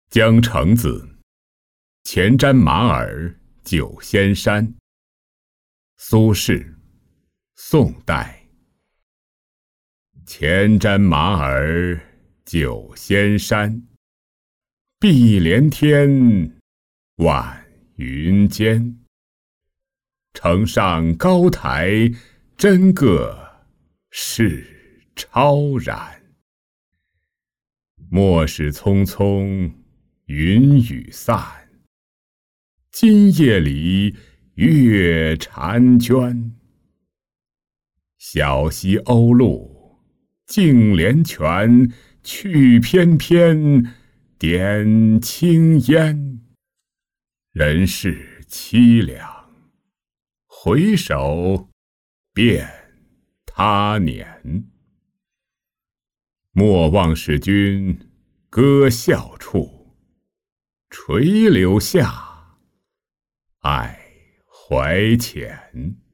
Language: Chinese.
江城子，前瞻马耳，九仙山。苏轼，宋代。前瞻马耳，九仙山。碧连天，晚云间。城上高台，真个是超然。莫使匆匆云雨散，今夜里月婵娟。小溪鸥鹭净连泉，去翩翩点青烟。人世凄凉，回首便他年。莫忘使君歌笑处，垂柳下，爱怀前。